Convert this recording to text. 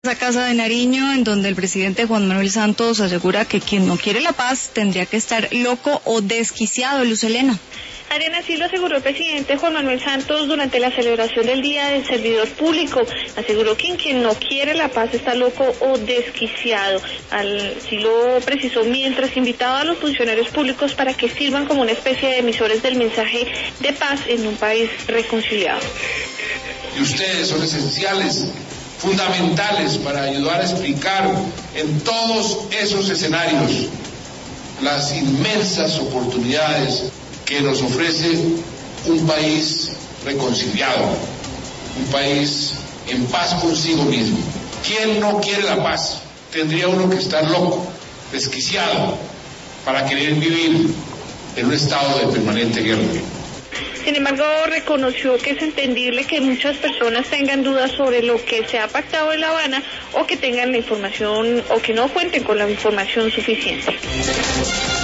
Esa casa de Nariño, en donde el presidente Juan Manuel Santos asegura que quien no quiere la paz tendría que estar loco o desquiciado. Luz Helena. Adriana, así lo aseguró el presidente Juan Manuel Santos durante la celebración del Día del Servidor Público. Aseguró que quien no quiere la paz está loco o desquiciado. Así lo precisó mientras invitaba a los funcionarios públicos para que sirvan como una especie de emisores del mensaje de paz en un país reconciliado. Y ustedes son esenciales, fundamentales para ayudar a explicar en todos esos escenarios las inmensas oportunidades que nos ofrece un país reconciliado, un país en paz consigo mismo. ¿Quién no quiere la paz? Tendría uno que estar loco, desquiciado, para querer vivir en un estado de permanente guerra. Sin embargo, reconoció que es entendible que muchas personas tengan dudas sobre lo que se ha pactado en La Habana o que tengan la información o que no cuenten con la información suficiente.